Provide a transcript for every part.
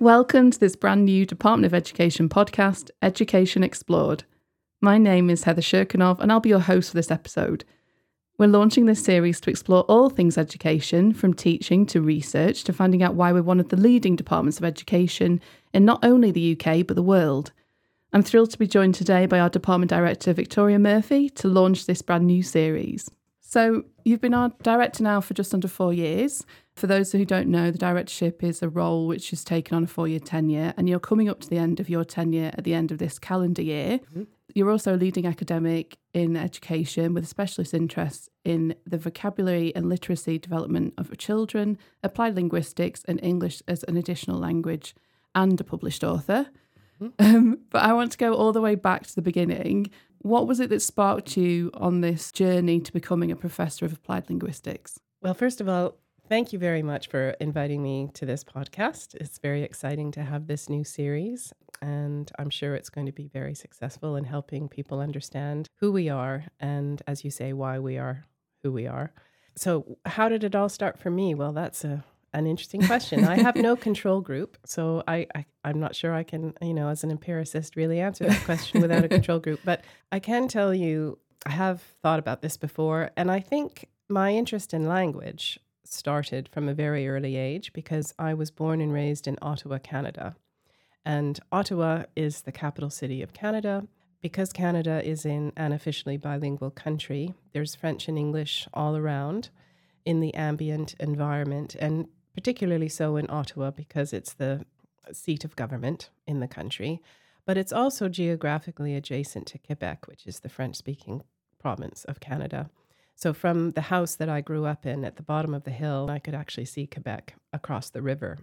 Welcome to this brand new Department of Education podcast, Education Explored. My name is Heather Shirkinov and I'll be your host for this episode. We're launching this series to explore all things education, from teaching to research to finding out why we're one of the leading departments of education in not only the UK but the world. I'm thrilled to be joined today by our Department Director Victoria Murphy to launch this brand new series. So you've been our director now for just under 4 years. For those who don't know, the directorship is a role which is taken on a 4-year tenure, and you're coming up to the end of your tenure at the end of this calendar year. Mm-hmm. You're also a leading academic in education with a specialist interest in the vocabulary and literacy development of children, applied linguistics and English as an additional language, and a published author. Mm-hmm. But I want to go all the way back to the beginning. What was it that sparked you on this journey to becoming a professor of applied linguistics? Well, first of all, thank you very much for inviting me to this podcast. It's very exciting to have this new series, and I'm sure it's going to be very successful in helping people understand who we are and, as you say, why we are who we are. So how did it all start for me? Well, that's an interesting question. I have no control group, so I'm not sure I can, as an empiricist, really answer that question without a control group. But I can tell you, I have thought about this before, and I think my interest in language started from a very early age because I was born and raised in Ottawa, Canada. And Ottawa is the capital city of Canada. Because Canada is in an officially bilingual country, there's French and English all around in the ambient environment, and particularly so in Ottawa because it's the seat of government in the country. But it's also geographically adjacent to Quebec, which is the French-speaking province of Canada. So from the house that I grew up in at the bottom of the hill, I could actually see Quebec across the river.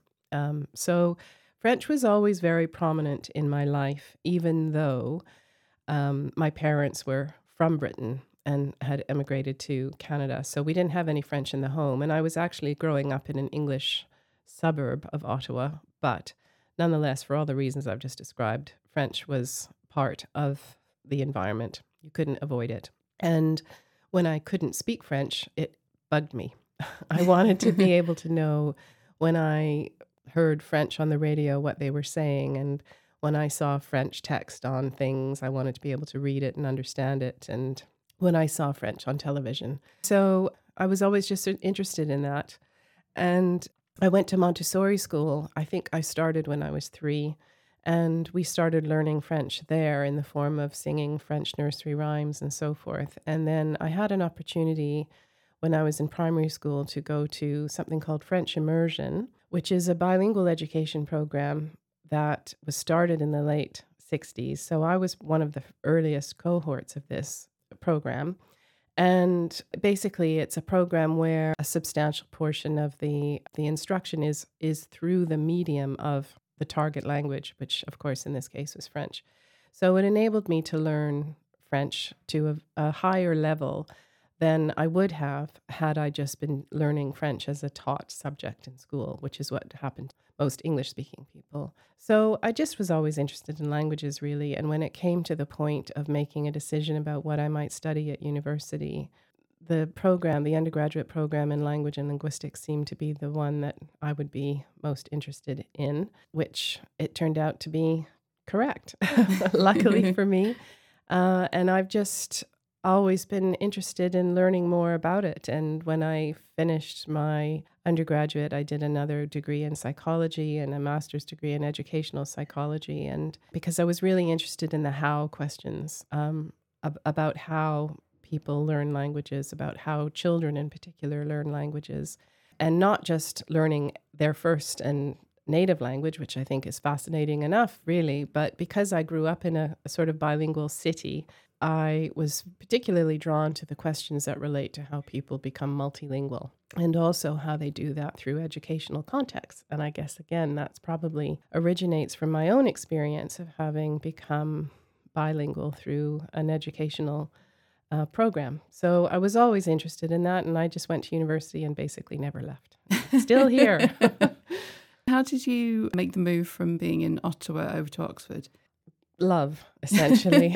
So French was always very prominent in my life, even though my parents were from Britain and had emigrated to Canada. So we didn't have any French in the home. And I was actually growing up in an English suburb of Ottawa. But nonetheless, for all the reasons I've just described, French was part of the environment. You couldn't avoid it. And when I couldn't speak French, it bugged me. I wanted to be able to know when I heard French on the radio what they were saying. And when I saw French text on things, I wanted to be able to read it and understand it. And when I saw French on television. So I was always just interested in that. And I went to Montessori school. I think I started when I was 3. And we started learning French there in the form of singing French nursery rhymes and so forth. And then I had an opportunity when I was in primary school to go to something called French Immersion, which is a bilingual education program that was started in the late 60s. So I was one of the earliest cohorts of this program. And basically, it's a program where a substantial portion of the instruction is through the medium of the target language, which, of course, in this case was French. So it enabled me to learn French to a higher level than I would have had I just been learning French as a taught subject in school, which is what happened to most English-speaking people. So I just was always interested in languages, really. And when it came to the point of making a decision about what I might study at university, the program, the undergraduate program in language and linguistics seemed to be the one that I would be most interested in, which it turned out to be correct, luckily for me. And I've just always been interested in learning more about it. And when I finished my undergraduate, I did another degree in psychology and a master's degree in educational psychology. And because I was really interested in the how questions, about how people learn languages, about how children in particular learn languages, and not just learning their first and native language, which I think is fascinating enough, really, but because I grew up in a sort of bilingual city, I was particularly drawn to the questions that relate to how people become multilingual and also how they do that through educational contexts. And I guess, again, that's probably originates from my own experience of having become bilingual through an educational program. So I was always interested in that, and I just went to university and basically never left. Still here. How did you make the move from being in Ottawa over to Oxford? Love, essentially.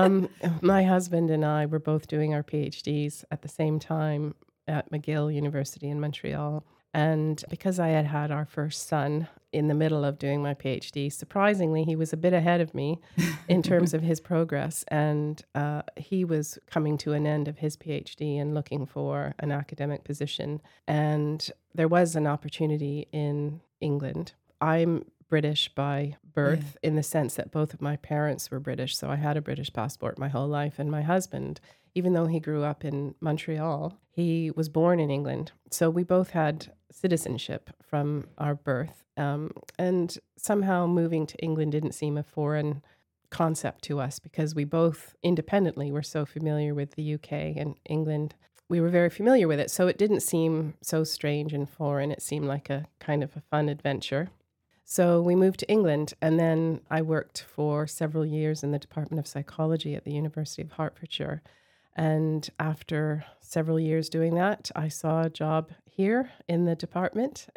My husband and I were both doing our PhDs at the same time at McGill University in Montreal. And because I had had our first son in the middle of doing my PhD, surprisingly, he was a bit ahead of me in terms of his progress. And he was coming to an end of his PhD and looking for an academic position. And there was an opportunity in England. I'm British by birth in the sense that both of my parents were British. So I had a British passport my whole life. And my husband, even though he grew up in Montreal, he was born in England. So we both had citizenship from our birth. And somehow moving to England didn't seem a foreign concept to us because we both independently were so familiar with the UK and England. We were very familiar with it. So it didn't seem so strange and foreign. It seemed like a kind of a fun adventure. So we moved to England, and then I worked for several years in the Department of Psychology at the University of Hertfordshire. And after several years doing that, I saw a job here in the department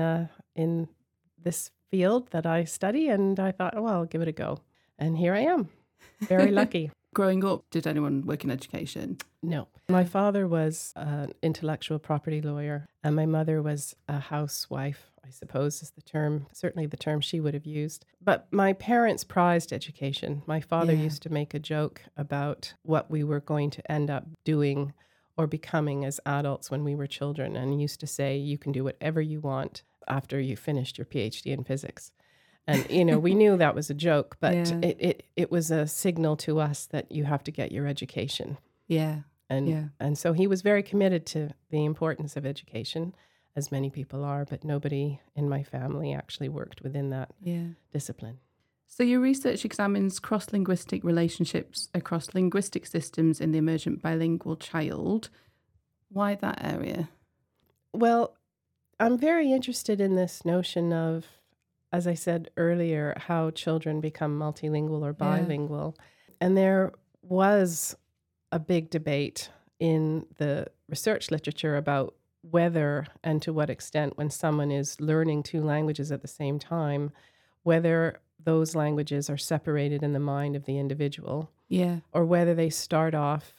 in this field that I study, and I thought, oh, well, I'll give it a go. And here I am, very lucky. Growing up, did anyone work in education? No. My father was an intellectual property lawyer, and my mother was a housewife, I suppose is the term, certainly the term she would have used. But my parents prized education. My father used to make a joke about what we were going to end up doing or becoming as adults when we were children, and he used to say, you can do whatever you want after you finished your PhD in physics. And, we knew that was a joke, but it was a signal to us that you have to get your education. Yeah. And so he was very committed to the importance of education, as many people are, but nobody in my family actually worked within that discipline. So your research examines cross-linguistic relationships across linguistic systems in the emergent bilingual child. Why that area? Well, I'm very interested in this notion of, as I said earlier, how children become multilingual or bilingual. And there was a big debate in the research literature about whether and to what extent, when someone is learning two languages at the same time, whether those languages are separated in the mind of the individual, or whether they start off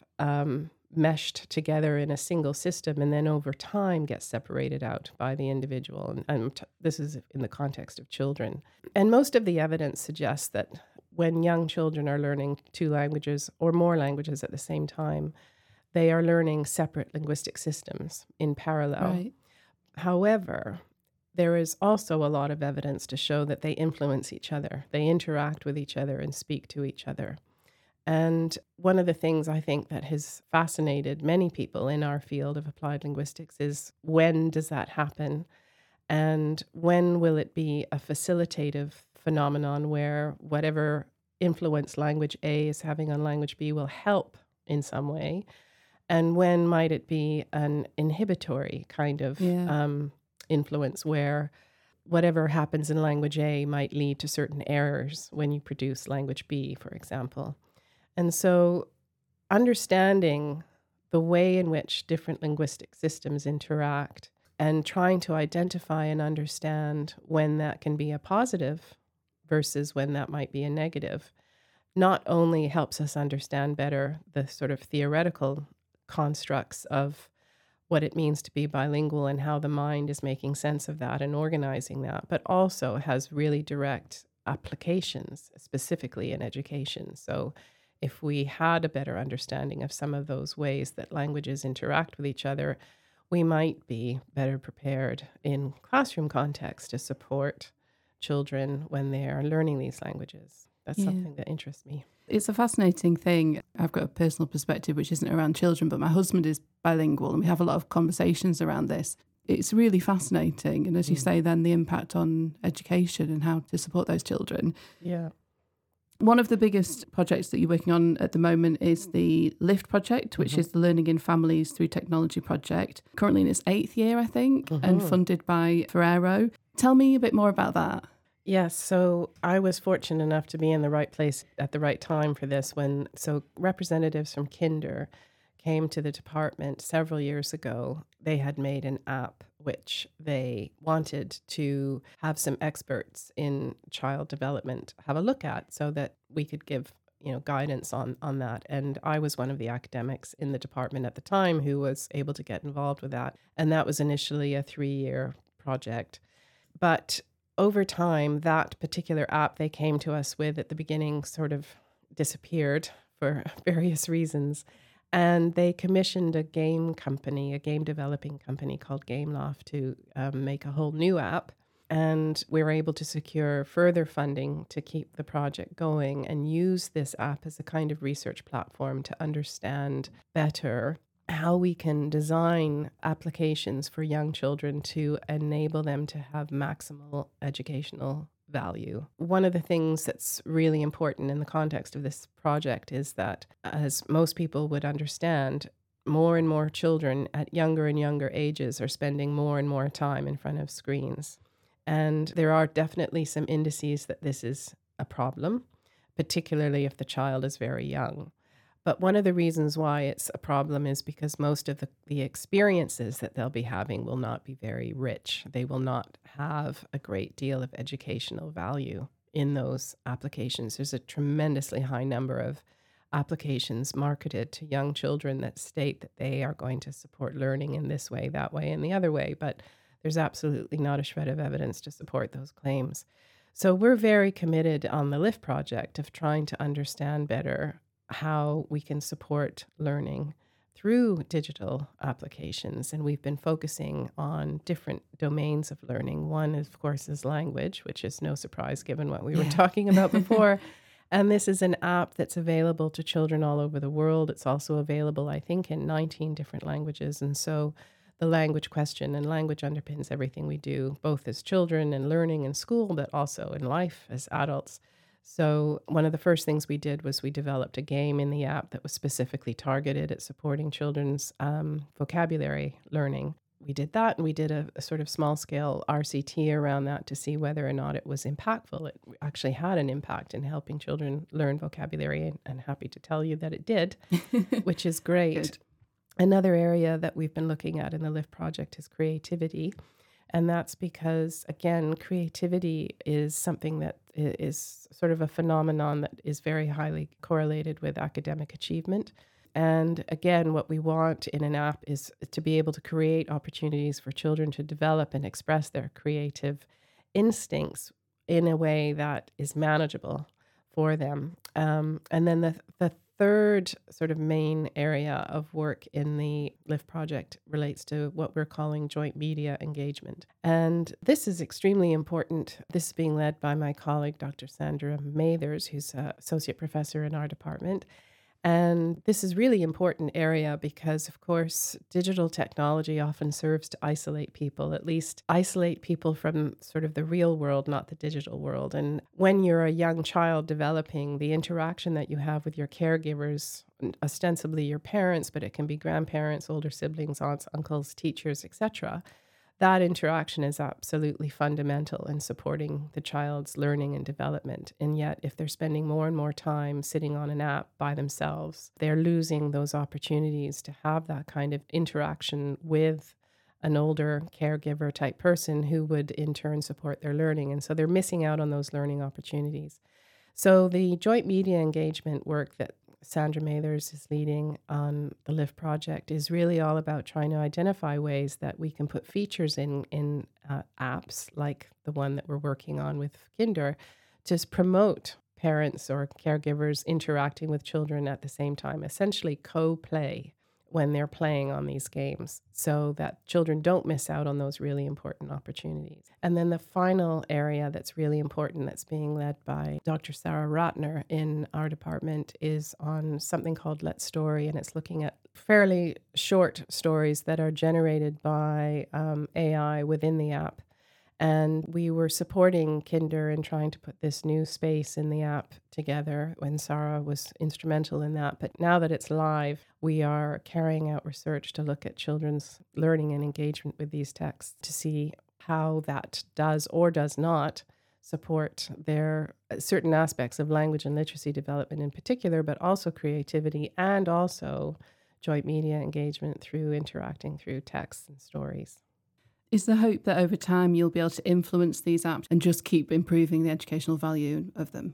meshed together in a single system and then over time get separated out by the individual. And this is in the context of children. And most of the evidence suggests that when young children are learning two languages or more languages at the same time, they are learning separate linguistic systems in parallel. Right. However, there is also a lot of evidence to show that they influence each other. They interact with each other and speak to each other. And one of the things I think that has fascinated many people in our field of applied linguistics is, when does that happen? And when will it be a facilitative phenomenon where whatever influence language A is having on language B will help in some way? And when might it be an inhibitory kind of influence where whatever happens in language A might lead to certain errors when you produce language B, for example? And so understanding the way in which different linguistic systems interact and trying to identify and understand when that can be a positive versus when that might be a negative not only helps us understand better the sort of theoretical constructs of what it means to be bilingual and how the mind is making sense of that and organizing that, but also has really direct applications, specifically in education. So if we had a better understanding of some of those ways that languages interact with each other, we might be better prepared in classroom context to support children when they are learning these languages. That's something that interests me. It's a fascinating thing. I've got a personal perspective which isn't around children, but my husband is bilingual and we have a lot of conversations around this. It's really fascinating. And as you say, then the impact on education and how to support those children. Yeah. One of the biggest projects that you're working on at the moment is the LIFT project, which is the Learning in Families Through Technology project. Currently in its 8th year, I think, and funded by Ferrero. Tell me a bit more about that. Yes, so I was fortunate enough to be in the right place at the right time for this so representatives from Kinder came to the department several years ago. They had made an app which they wanted to have some experts in child development have a look at so that we could give guidance on that. And I was one of the academics in the department at the time who was able to get involved with that. And that was initially a 3-year project. But over time, that particular app they came to us with at the beginning sort of disappeared for various reasons. And they commissioned a game developing company called Gameloft to make a whole new app. And we were able to secure further funding to keep the project going and use this app as a kind of research platform to understand better how we can design applications for young children to enable them to have maximal educational value. One of the things that's really important in the context of this project is that, as most people would understand, more and more children at younger and younger ages are spending more and more time in front of screens. And there are definitely some indices that this is a problem, particularly if the child is very young. But one of the reasons why it's a problem is because most of the experiences that they'll be having will not be very rich. They will not have a great deal of educational value in those applications. There's a tremendously high number of applications marketed to young children that state that they are going to support learning in this way, that way, and the other way. But there's absolutely not a shred of evidence to support those claims. So we're very committed on the LIFT project of trying to understand better how we can support learning through digital applications. And we've been focusing on different domains of learning. One, of course, is language, which is no surprise given what we were talking about before. And this is an app that's available to children all over the world. It's also available, I think, in 19 different languages. And so the language question and language underpins everything we do, both as children and learning in school, but also in life as adults. So one of the first things we did was we developed a game in the app that was specifically targeted at supporting children's vocabulary learning. We did that, and we did a sort of small-scale RCT around that to see whether or not it was impactful. It actually had an impact in helping children learn vocabulary, and happy to tell you that it did, which is great. Good. Another area that we've been looking at in the LIFT project is creativity. And that's because, again, creativity is something that is sort of a phenomenon that is very highly correlated with academic achievement. And again, what we want in an app is to be able to create opportunities for children to develop and express their creative instincts in a way that is manageable for them. And then the third sort of main area of work in the LIFT project relates to what we're calling joint media engagement. And this is extremely important. This is being led by my colleague, Dr. Sandra Mathers, who's an associate professor in our department. And this is really important area because, of course, digital technology often serves to isolate people, at least isolate people from sort of the real world, not the digital world. And when you're a young child developing, the interaction that you have with your caregivers, ostensibly your parents, but it can be grandparents, older siblings, aunts, uncles, teachers, etc., that interaction is absolutely fundamental in supporting the child's learning and development. And yet, if they're spending more and more time sitting on an app by themselves, they're losing those opportunities to have that kind of interaction with an older caregiver type person who would in turn support their learning. And so they're missing out on those learning opportunities. So the joint media engagement work that Sandra Mathers is leading on the LIFT project is really all about trying to identify ways that we can put features in apps like the one that we're working on with Kinder to promote parents or caregivers interacting with children at the same time, essentially co-play when they're playing on these games so that children don't miss out on those really important opportunities. And then the final area that's really important that's being led by Dr. Sarah Ratner in our department is on something called Let's Story, and it's looking at fairly short stories that are generated by AI within the app. And we were supporting Kinder in trying to put this new space in the app together when Sarah was instrumental in that. But now that it's live, we are carrying out research to look at children's learning and engagement with these texts to see how that does or does not support their certain aspects of language and literacy development in particular, but also creativity and also joint media engagement through interacting through texts and stories. Is the hope that over time you'll be able to influence these apps and just keep improving the educational value of them?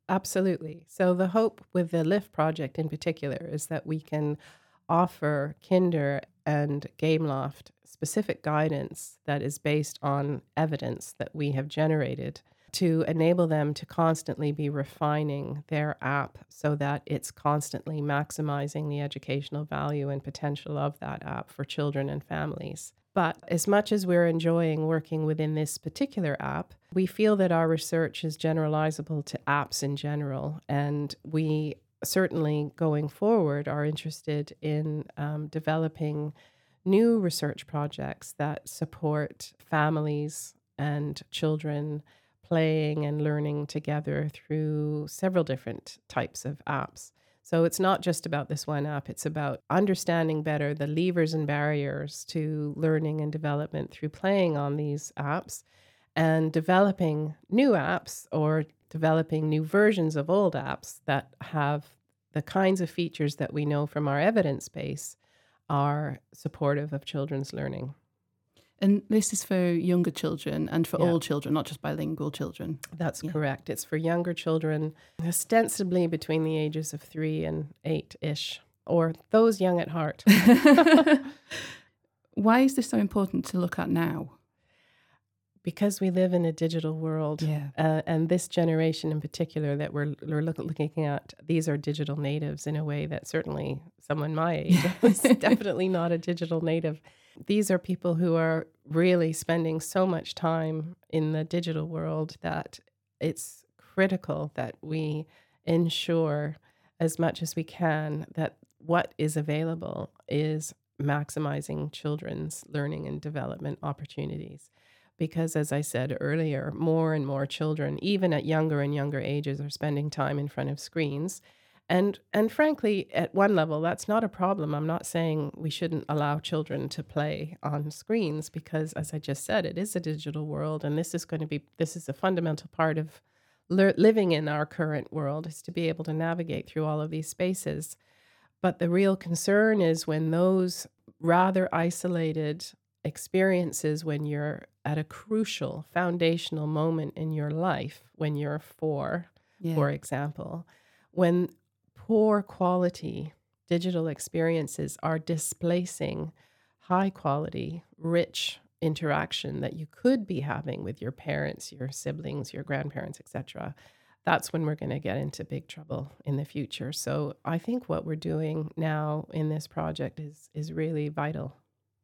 Absolutely. So the hope with the LIFT project in particular is that we can offer Kinder and Gameloft specific guidance that is based on evidence that we have generated to enable them to constantly be refining their app so that it's constantly maximizing the educational value and potential of that app for children and families. But as much as we're enjoying working within this particular app, we feel that our research is generalizable to apps in general. And we certainly, going forward, are interested in developing new research projects that support families and children playing and learning together through several different types of apps. So it's not just about this one app, it's about understanding better the levers and barriers to learning and development through playing on these apps and developing new apps or developing new versions of old apps that have the kinds of features that we know from our evidence base are supportive of children's learning. And this is for younger children and for Yeah. all children, not just bilingual children. That's Yeah. correct. It's for younger children, ostensibly between the ages of 3 and 8-ish, or those young at heart. Why is this so important to look at now? Because we live in a digital world, Yeah. and this generation in particular that we're looking at, these are digital natives in a way that certainly someone my age is definitely not a digital native. These are people who are really spending so much time in the digital world that it's critical that we ensure as much as we can that what is available is maximizing children's learning and development opportunities. Because as I said earlier, more and more children, even at younger and younger ages, are spending time in front of screens. And frankly, at one level, that's not a problem. I'm not saying we shouldn't allow children to play on screens because, as I just said, it is a digital world, and this is a fundamental part of living in our current world, is to be able to navigate through all of these spaces. But the real concern is when those rather isolated experiences, when you're at a crucial foundational moment in your life, when you're 4, for example, when poor quality digital experiences are displacing high quality, rich interaction that you could be having with your parents, your siblings, your grandparents, etc., that's when we're going to get into big trouble in the future. So I think what we're doing now in this project is really vital.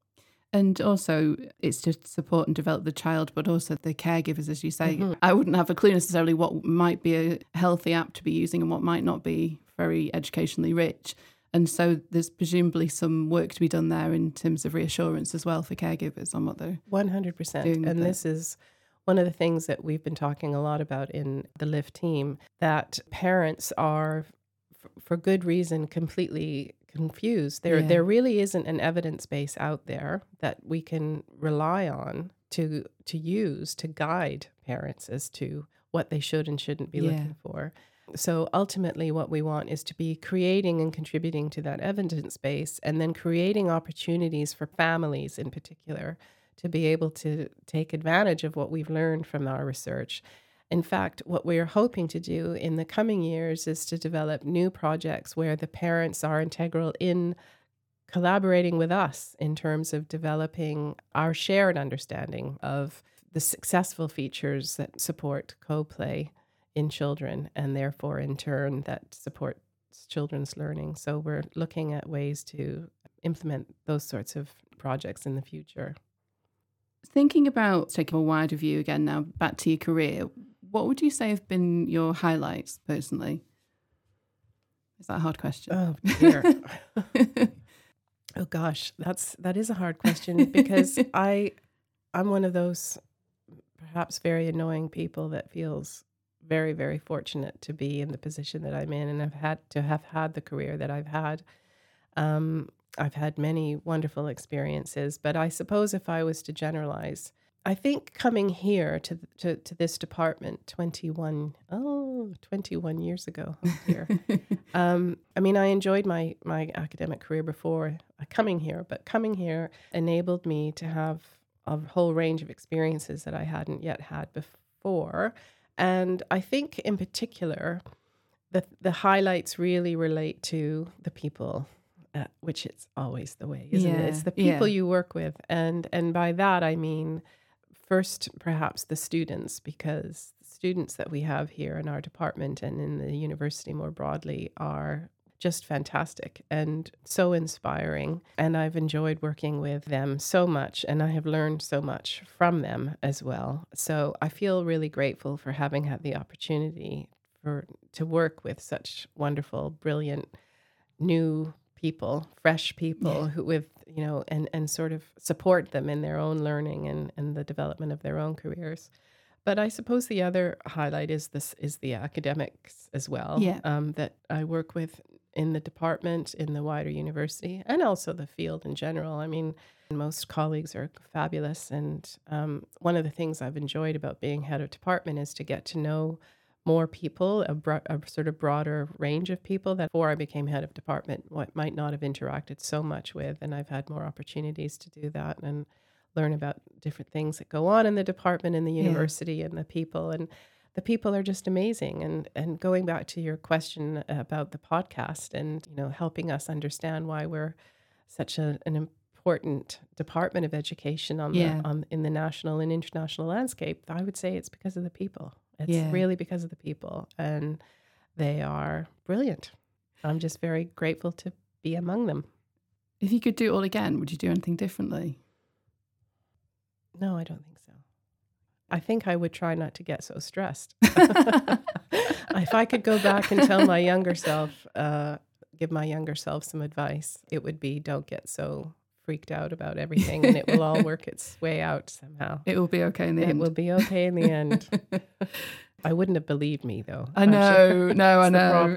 And also, it's to support and develop the child, but also the caregivers, as you say. Mm-hmm. I wouldn't have a clue necessarily what might be a healthy app to be using and what might not be very educationally rich. And so there's presumably some work to be done there in terms of reassurance as well for caregivers on what they're 100%. doing with And it. this is one of the things that we've been talking a lot about in the LIFT team, that parents are, for good reason, completely confused. There really isn't an evidence base out there that we can rely on to use to guide parents as to what they should and shouldn't be looking for. So ultimately what we want is to be creating and contributing to that evidence base, and then creating opportunities for families in particular to be able to take advantage of what we've learned from our research. In fact, what we're hoping to do in the coming years is to develop new projects where the parents are integral in collaborating with us in terms of developing our shared understanding of the successful features that support co-play in children, and therefore in turn that supports children's learning. So we're looking at ways to implement those sorts of projects in the future. Thinking about taking a wider view again now, back to your career, what would you say have been your highlights personally? Is that a hard question? Oh dear. Oh gosh, that is a hard question because I'm one of those perhaps very annoying people that feels very, very fortunate to be in the position that I'm in, and have had the career that I've had. I've had many wonderful experiences, but I suppose if I was to generalize, I think coming here to this department 21 years ago. Oh dear. I mean, I enjoyed my academic career before coming here, but coming here enabled me to have a whole range of experiences that I hadn't yet had before. And I think in particular, the highlights really relate to the people, which is always the way, isn't it? It's the people you work with. And by that, I mean, first, perhaps the students, because the students that we have here in our department and in the university more broadly are just fantastic and so inspiring. And I've enjoyed working with them so much, and I have learned so much from them as well. So I feel really grateful for having had the opportunity to work with such wonderful, brilliant, new people, fresh people who with, and sort of support them in their own learning and the development of their own careers. But I suppose the other highlight is the academics as well, that I work with in the department, in the wider university, and also the field in general. I mean, most colleagues are fabulous. And one of the things I've enjoyed about being head of department is to get to know more people, a sort of broader range of people that before I became head of department, what might not have interacted so much with. And I've had more opportunities to do that and learn about different things that go on in the department and the university and the people. And the people are just amazing. And going back to your question about the podcast and, helping us understand why we're such an important department of education in the national and international landscape, I would say it's because of the people. It's really because of the people, and they are brilliant. I'm just very grateful to be among them. If you could do it all again, would you do anything differently? No, I don't think so. I think I would try not to get so stressed. If I could go back and tell my younger self, give my younger self some advice, it would be don't get so freaked out about everything, and it will all work its way out somehow. It will be okay in the end. It will be okay in the end. I wouldn't have believed me, though. I know. I know.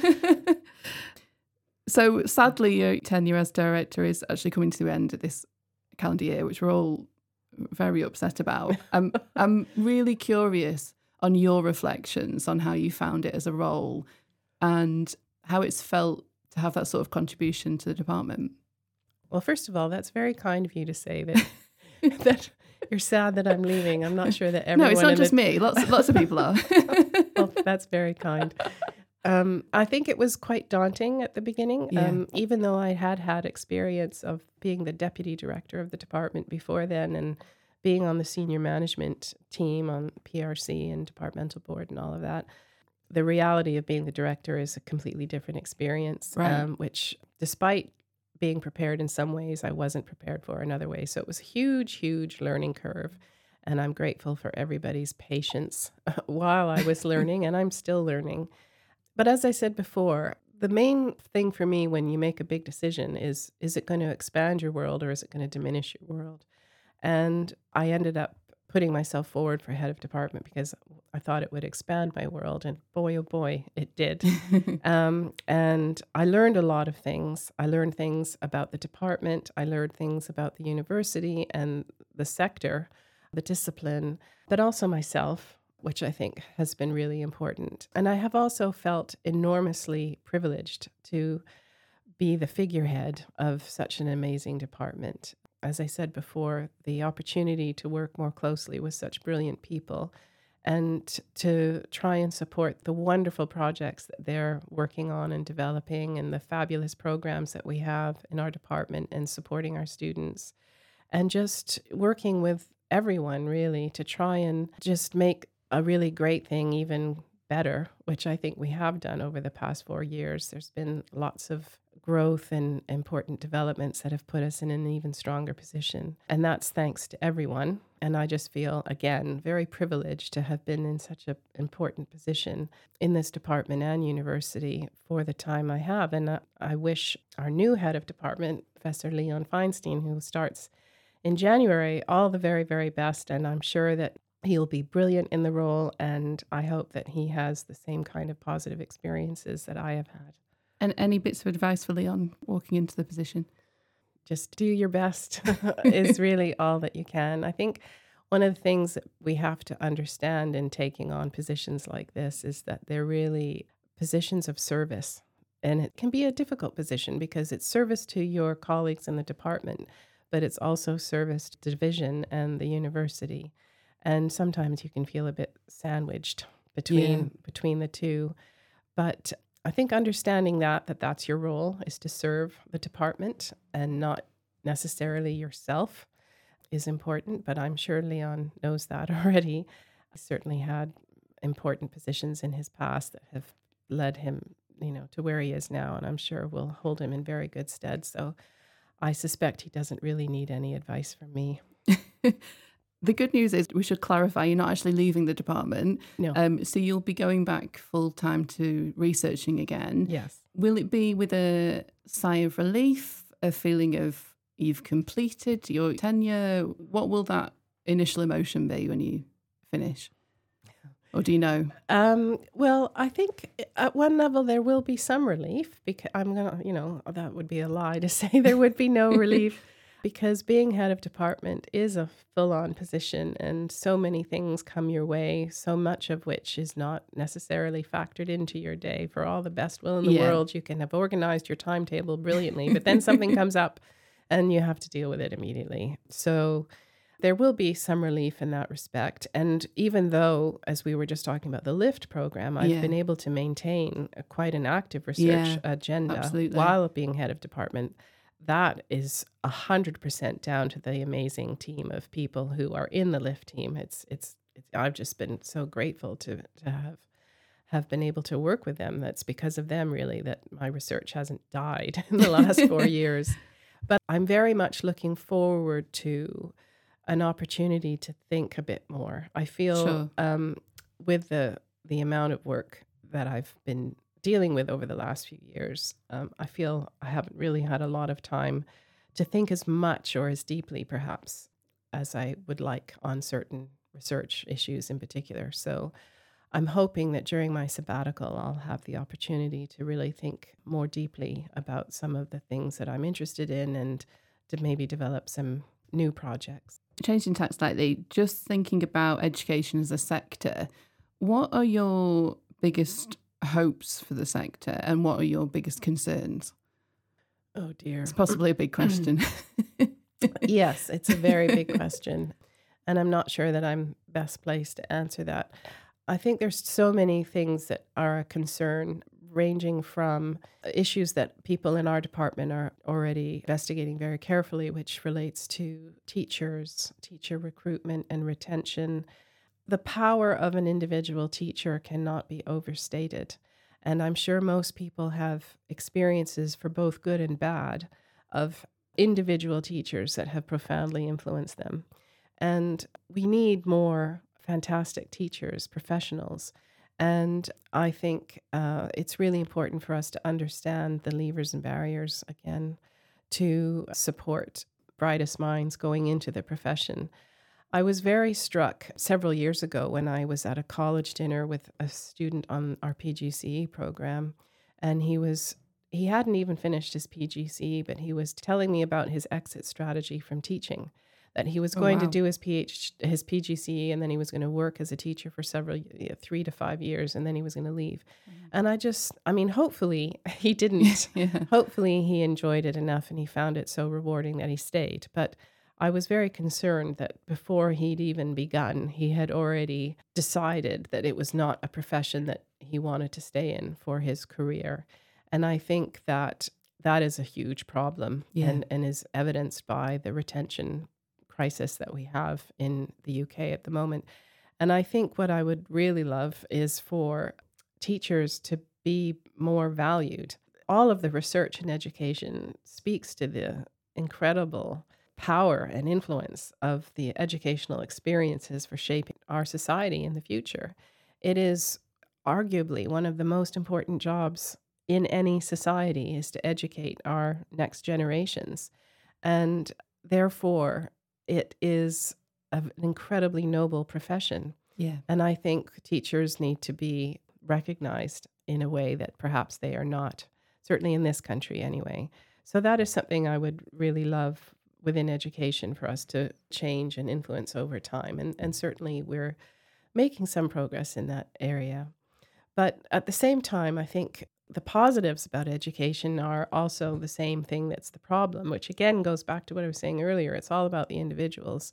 So sadly, your tenure as director is actually coming to an end at this calendar year, which we're all very upset about. I'm really curious on your reflections on how you found it as a role and how it's felt to have that sort of contribution to the department. Well, first of all, that's very kind of you to say that that you're sad that I'm leaving. I'm not sure that everyone... No, it's not just me. Lots of people are. Well, that's very kind. I think it was quite daunting at the beginning, even though I had experience of being the deputy director of the department before then and being on the senior management team on PRC and departmental board and all of that. The reality of being the director is a completely different experience, which despite being prepared in some ways, I wasn't prepared for in other ways. So it was a huge, huge learning curve. And I'm grateful for everybody's patience while I was learning, and I'm still learning. But as I said before, the main thing for me when you make a big decision is it going to expand your world or is it going to diminish your world? And I ended up putting myself forward for head of department because I thought it would expand my world. And boy, oh boy, it did. And I learned a lot of things. I learned things about the department. I learned things about the university and the sector, the discipline, but also myself, which I think has been really important. And I have also felt enormously privileged to be the figurehead of such an amazing department. As I said before, the opportunity to work more closely with such brilliant people and to try and support the wonderful projects that they're working on and developing and the fabulous programs that we have in our department and supporting our students and just working with everyone really to try and just make a really great thing even better, which I think we have done over the past 4 years. There's been lots of growth and important developments that have put us in an even stronger position. And that's thanks to everyone. And I just feel, again, very privileged to have been in such an important position in this department and university for the time I have. And I wish our new head of department, Professor Leon Feinstein, who starts in January, all the very, very best. And I'm sure that he'll be brilliant in the role. And I hope that he has the same kind of positive experiences that I have had. And any bits of advice for Leon walking into the position? Just do your best is really all that you can. I think one of the things that we have to understand in taking on positions like this is that they're really positions of service. And it can be a difficult position because it's service to your colleagues in the department, but it's also service to the division and the university. And sometimes you can feel a bit sandwiched Yeah. between the two. But I think understanding that that's your role is to serve the department and not necessarily yourself is important. But I'm sure Leon knows that already. He certainly had important positions in his past that have led him, to where he is now, and I'm sure will hold him in very good stead. So I suspect he doesn't really need any advice from me. The good news is we should clarify you're not actually leaving the department. No. So you'll be going back full time to researching again. Yes. Will it be with a sigh of relief, a feeling of you've completed your tenure? What will that initial emotion be when you finish? Or do you know? Well, I think at one level there will be some relief because I'm going to, that would be a lie to say there would be no relief because being head of department is a full-on position and so many things come your way, so much of which is not necessarily factored into your day. For all the best will in the world, you can have organized your timetable brilliantly, but then something comes up and you have to deal with it immediately. So there will be some relief in that respect. And even though, as we were just talking about the LIFT program, I've been able to maintain quite an active research agenda while being head of department, that is 100% down to the amazing team of people who are in the LIFT team. I've just been so grateful to have been able to work with them. That's because of them, really, that my research hasn't died in the last 4 years. But I'm very much looking forward to an opportunity to think a bit more. I feel with the amount of work that I've been dealing with over the last few years, I feel I haven't really had a lot of time to think as much or as deeply perhaps as I would like on certain research issues in particular. So I'm hoping that during my sabbatical, I'll have the opportunity to really think more deeply about some of the things that I'm interested in and to maybe develop some new projects. Changing tack slightly, just thinking about education as a sector, what are your biggest hopes for the sector and what are your biggest concerns? Oh dear. It's possibly a big question. Yes, it's a very big question. And I'm not sure that I'm best placed to answer that. I think there's so many things that are a concern, ranging from issues that people in our department are already investigating very carefully, which relates to teachers, teacher recruitment and retention. The power of an individual teacher cannot be overstated. And I'm sure most people have experiences, for both good and bad, of individual teachers that have profoundly influenced them. And we need more fantastic teachers, professionals. And I think it's really important for us to understand the levers and barriers, again, to support brightest minds going into the profession. I was very struck several years ago when I was at a college dinner with a student on our PGCE program, and he hadn't even finished his PGCE, but he was telling me about his exit strategy from teaching, that he was going to do his PGCE, and then he was going to work as a teacher for 3 to 5 years, and then he was going to leave. And hopefully he didn't. Hopefully he enjoyed it enough and he found it so rewarding that he stayed. But I was very concerned that before he'd even begun, he had already decided that it was not a profession that he wanted to stay in for his career. And I think that is a huge problem and is evidenced by the retention crisis that we have in the UK at the moment. And I think what I would really love is for teachers to be more valued. All of the research in education speaks to the incredible power and influence of the educational experiences for shaping our society in the future. It is arguably one of the most important jobs in any society is to educate our next generations. And therefore, it is an incredibly noble profession. Yeah. And I think teachers need to be recognized in a way that perhaps they are not, certainly in this country anyway. So that is something I would really love within education for us to change and influence over time. And certainly we're making some progress in that area. But at the same time, I think the positives about education are also the same thing that's the problem, which again goes back to what I was saying earlier. It's all about the individuals.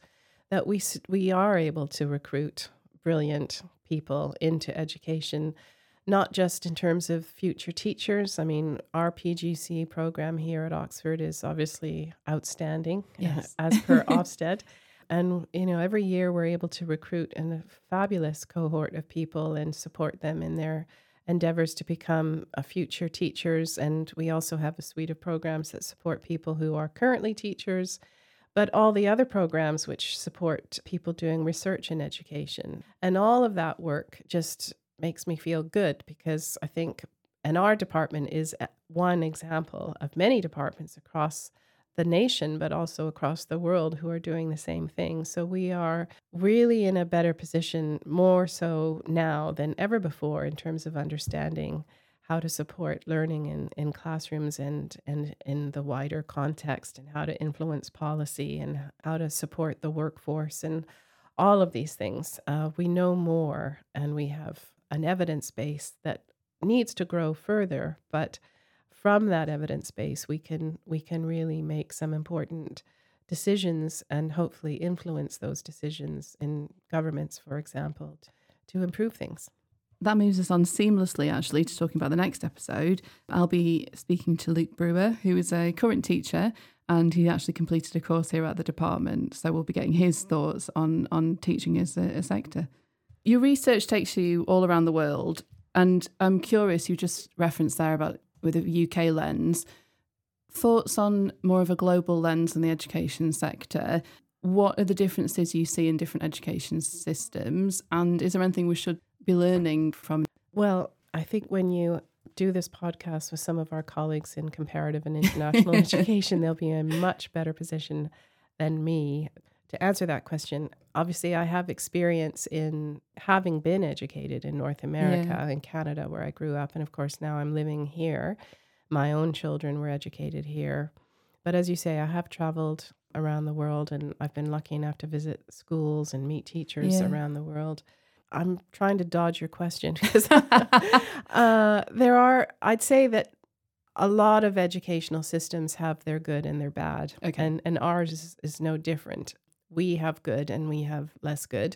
that we are able to recruit brilliant people into education, not just in terms of future teachers. I mean, our PGCE program here at Oxford is obviously outstanding, Yes. as per Ofsted. And, every year we're able to recruit a fabulous cohort of people and support them in their endeavors to become future teachers. And we also have a suite of programs that support people who are currently teachers, but all the other programs which support people doing research in education. And all of that work just makes me feel good, because I think, and our department is one example of many departments across the nation, but also across the world, who are doing the same thing. So we are really in a better position, more so now than ever before, in terms of understanding how to support learning in classrooms and in the wider context, and how to influence policy, and how to support the workforce, and all of these things. We know more, and we have an evidence base that needs to grow further, but from that evidence base, we can really make some important decisions, and hopefully influence those decisions in governments, for example, to improve things. That moves us on seamlessly, actually, to talking about the next episode. I'll be speaking to Luke Brewer, who is a current teacher, and he actually completed a course here at the department. So we'll be getting his thoughts on teaching as a sector. Your research takes you all around the world, and I'm curious, you just referenced there about with a UK lens. Thoughts on more of a global lens in the education sector? What are the differences you see in different education systems? And is there anything we should be learning from? Well, I think when you do this podcast with some of our colleagues in comparative and international education, they'll be in a much better position than me to answer that question. Obviously, I have experience in having been educated in North America, in Canada, where I grew up. And of course, now I'm living here. My own children were educated here. But as you say, I have traveled around the world, and I've been lucky enough to visit schools and meet teachers around the world. I'm trying to dodge your question, because I'd say that a lot of educational systems have their good and their bad. Okay. And ours is no different. We have good and we have less good,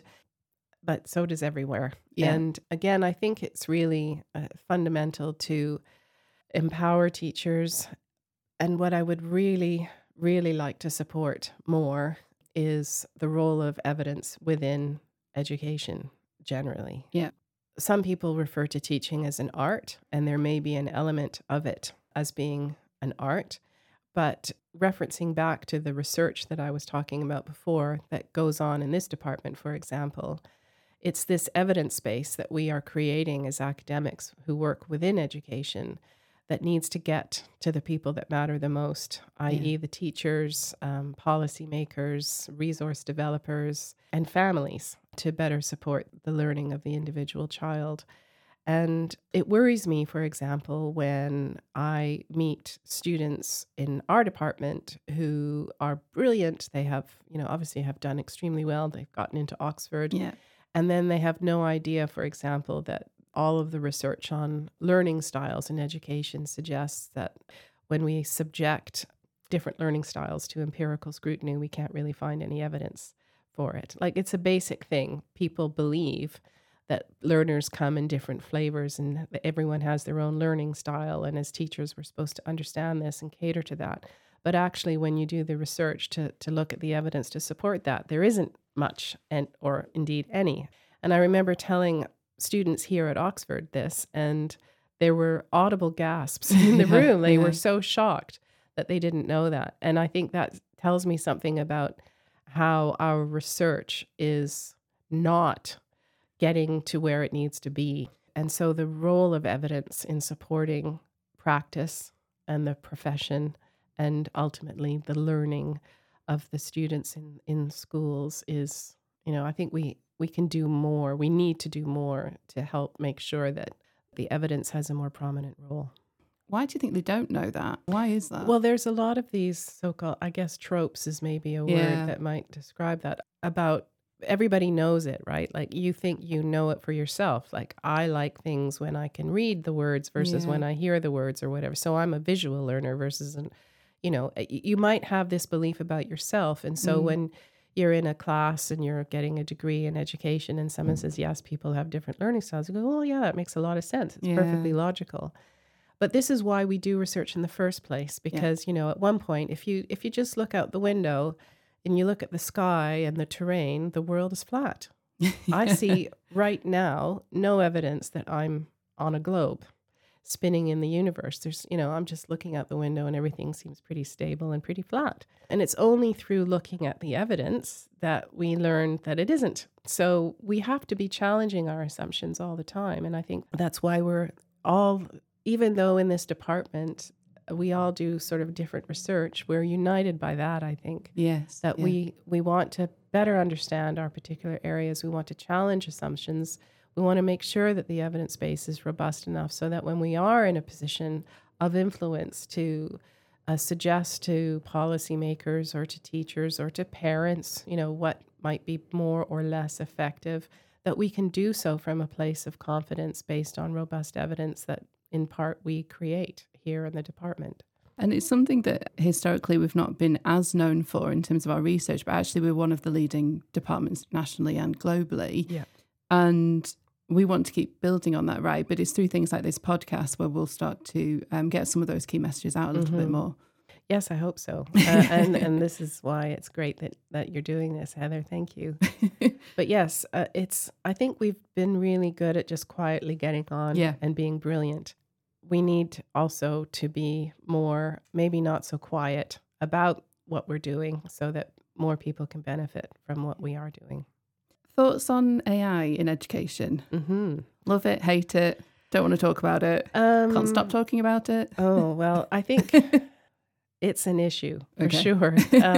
but so does everywhere. Yeah. And again, I think it's really fundamental to empower teachers. And what I would really, really like to support more is the role of evidence within education generally. Yeah. Some people refer to teaching as an art, and there may be an element of it as being an art. But referencing back to the research that I was talking about before that goes on in this department, for example, it's this evidence base that we are creating as academics who work within education that needs to get to the people that matter the most, i.e. the teachers, policymakers, resource developers, and families, to better support the learning of the individual child. And it worries me, for example, when I meet students in our department who are brilliant. They have, obviously have done extremely well. They've gotten into Oxford. Yeah. And then they have no idea, for example, that all of the research on learning styles in education suggests that when we subject different learning styles to empirical scrutiny, we can't really find any evidence for it. Like, it's a basic thing. People believe that learners come in different flavors and that everyone has their own learning style. And as teachers, we're supposed to understand this and cater to that. But actually, when you do the research to look at the evidence to support that, there isn't much, or indeed any. And I remember telling students here at Oxford this, and there were audible gasps in the room. They were so shocked that they didn't know that. And I think that tells me something about how our research is not getting to where it needs to be. And so the role of evidence in supporting practice and the profession, and ultimately the learning of the students in schools, is, I think we can do more. We need to do more to help make sure that the evidence has a more prominent role. Why do you think they don't know that? Why is that? Well, there's a lot of these so-called, I guess tropes is maybe a word that might describe that, about everybody knows it, right? Like, you think you know it for yourself. Like, I like things when I can read the words versus when I hear the words or whatever. So I'm a visual learner versus you might have this belief about yourself. And so when you're in a class and you're getting a degree in education and someone says, yes, people have different learning styles. You go, oh, yeah, that makes a lot of sense. It's perfectly logical. But this is why we do research in the first place, because, at one point, if you just look out the window and you look at the sky and the terrain, the world is flat. I see right now no evidence that I'm on a globe spinning in the universe. There's, I'm just looking out the window and everything seems pretty stable and pretty flat. And it's only through looking at the evidence that we learn that it isn't. So we have to be challenging our assumptions all the time. And I think that's why we're all, even though in this department, we all do sort of different research, we're united by that, I think. Yes. That we want to better understand our particular areas. We want to challenge assumptions. We want to make sure that the evidence base is robust enough so that when we are in a position of influence to suggest to policymakers or to teachers or to parents, what might be more or less effective, that we can do so from a place of confidence based on robust evidence that in part we create here in the department. And it's something that historically we've not been as known for in terms of our research, but actually we're one of the leading departments nationally and globally. Yeah. And we want to keep building on that, right? But it's through things like this podcast where we'll start to get some of those key messages out a little bit more. Yes, I hope so. And this is why it's great that you're doing this, Heather. Thank you. But yes, I think we've been really good at just quietly getting on and being brilliant. We need also to be more, maybe not so quiet about what we're doing so that more people can benefit from what we are doing. Thoughts on AI in education? Mm-hmm. Love it, hate it, don't want to talk about it, can't stop talking about it. Oh, well, I think it's an issue for sure.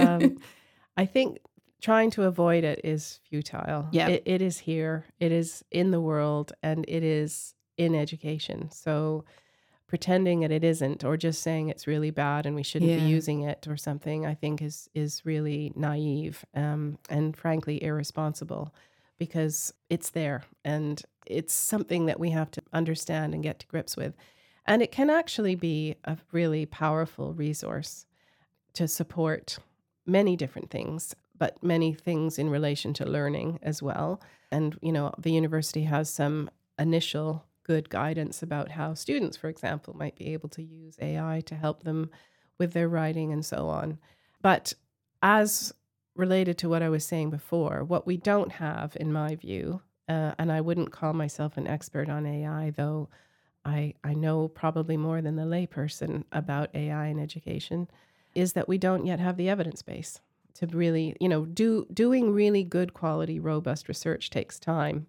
I think trying to avoid it is futile. Yeah. It is here, it is in the world, and it is in education. So pretending that it isn't, or just saying it's really bad and we shouldn't be using it or something, I think is really naive and frankly irresponsible, because it's there and it's something that we have to understand and get to grips with. And it can actually be a really powerful resource to support many different things, but many things in relation to learning as well. And, the university has some initial good guidance about how students, for example, might be able to use AI to help them with their writing and so on. But as related to what I was saying before, what we don't have, in my view, and I wouldn't call myself an expert on AI, though I know probably more than the layperson about AI in education, is that we don't yet have the evidence base to really, doing really good quality, robust research takes time.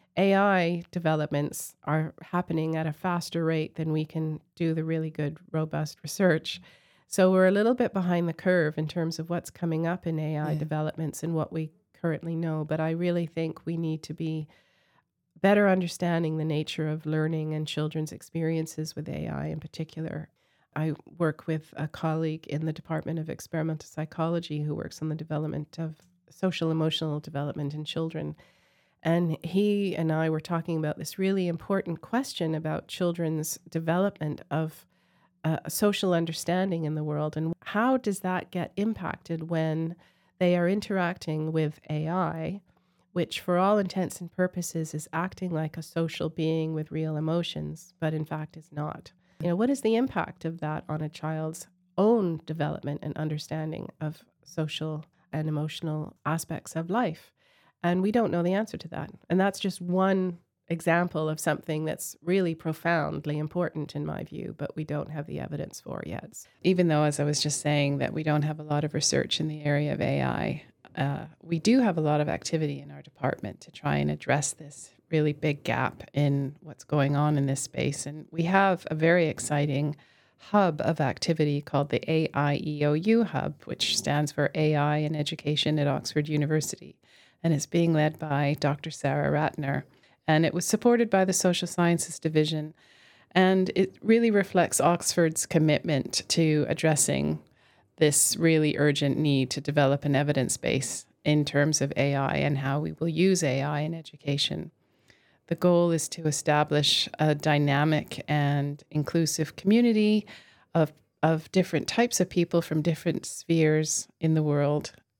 AI developments are happening at a faster rate than we can do the really good, robust research. So we're a little bit behind the curve in terms of what's coming up in AI developments and what we currently know. But I really think we need to be better understanding the nature of learning and children's experiences with AI in particular. I work with a colleague in the Department of Experimental Psychology who works on the development of social emotional development in children. And he and I were talking about this really important question about children's development of social understanding in the world, and how does that get impacted when they are interacting with AI, which for all intents and purposes is acting like a social being with real emotions, but in fact is not. What is the impact of that on a child's own development and understanding of social and emotional aspects of life? And we don't know the answer to that. And that's just one example of something that's really profoundly important in my view, but we don't have the evidence for yet. Even though, as I was just saying, that we don't have a lot of research in the area of AI, we do have a lot of activity in our department to try and address this really big gap in what's going on in this space. And we have a very exciting hub of activity called the AIEOU Hub, which stands for AI in Education at Oxford University. And it's being led by Dr. Sarah Ratner. And it was supported by the Social Sciences Division. And it really reflects Oxford's commitment to addressing this really urgent need to develop an evidence base in terms of AI and how we will use AI in education. The goal is to establish a dynamic and inclusive community of different types of people from different spheres in the world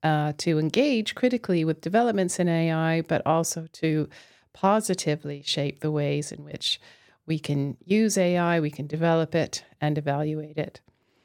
to engage critically with developments in AI, but also to positively shape the ways in which we can use AI, we can develop it and evaluate it.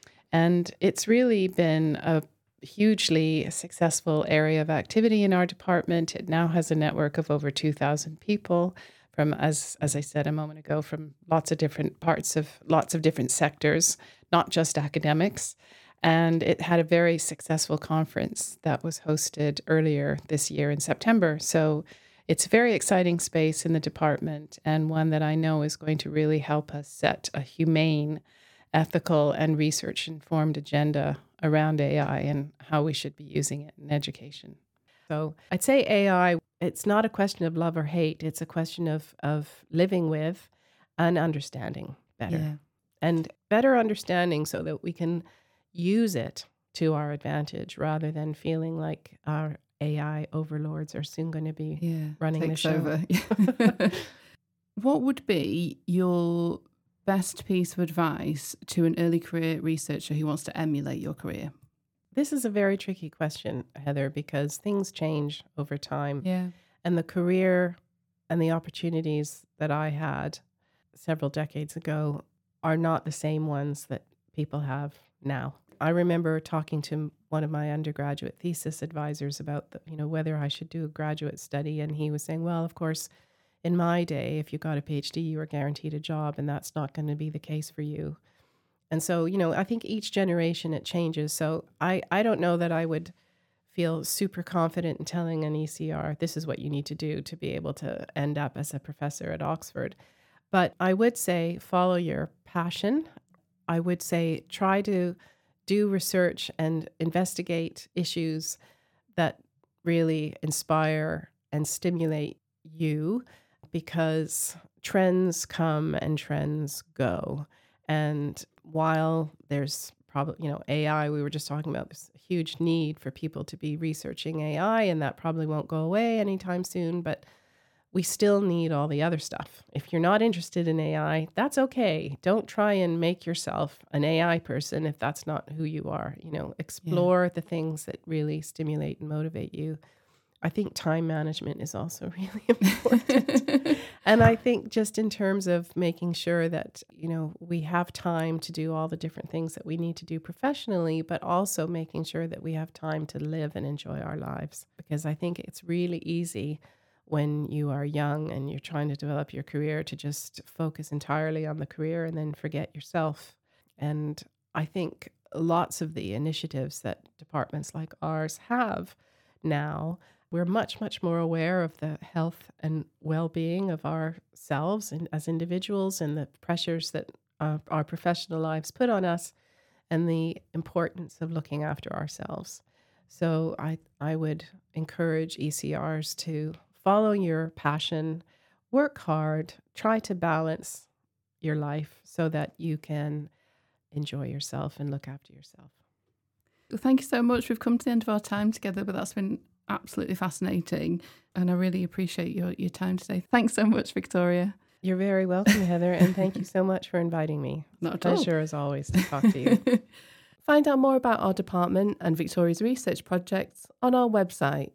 And it's really been a hugely successful area of activity in our department. It now has a network of over 2,000 people from, as I said a moment ago, from lots of different parts of lots of different sectors, not just academics. And it had a very successful conference that was hosted earlier this year in September. So it's a very exciting space in the department, and one that I know is going to really help us set a humane, ethical, and research-informed agenda around AI and how we should be using it in education. So I'd say AI, it's not a question of love or hate. It's a question of living with and understanding better. Yeah. And better understanding so that we can use it to our advantage rather than feeling like our AI overlords are soon going to be running the show. Over. What would be your best piece of advice to an early career researcher who wants to emulate your career? This is a very tricky question, Heather, because things change over time. Yeah. And the career and the opportunities that I had several decades ago are not the same ones that people have now. I remember talking to one of my undergraduate thesis advisors about whether I should do a graduate study, and he was saying, well, of course, in my day, if you got a PhD, you were guaranteed a job, and that's not going to be the case for you. And so, I think each generation it changes. So I don't know that I would feel super confident in telling an ECR, this is what you need to do to be able to end up as a professor at Oxford. But I would say follow your passion. I would say try to do research and investigate issues that really inspire and stimulate you, because trends come and trends go. And while there's probably, AI, we were just talking about this huge need for people to be researching AI, and that probably won't go away anytime soon, but we still need all the other stuff. If you're not interested in AI, that's okay. Don't try and make yourself an AI person if that's not who you are. Explore the things that really stimulate and motivate you. I think time management is also really important. And I think just in terms of making sure that, we have time to do all the different things that we need to do professionally, but also making sure that we have time to live and enjoy our lives. Because I think it's really easy when you are young and you're trying to develop your career to just focus entirely on the career and then forget yourself. And I think lots of the initiatives that departments like ours have now, we're much, much more aware of the health and well-being of ourselves and as individuals, and the pressures that our professional lives put on us, and the importance of looking after ourselves. So I would encourage ECRs to follow your passion, work hard, try to balance your life so that you can enjoy yourself and look after yourself. Well, thank you so much. We've come to the end of our time together, but that's been absolutely fascinating, and I really appreciate your time today. Thanks so much, Victoria. You're very welcome, Heather, and thank you so much for inviting me. Not It's at a all. pleasure as always to talk to you. Find out more about our department and Victoria's research projects on our website,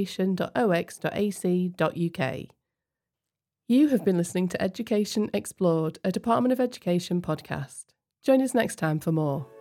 education.ox.ac.uk. You have been listening to Education Explored, a Department of Education podcast. Join us next time for more.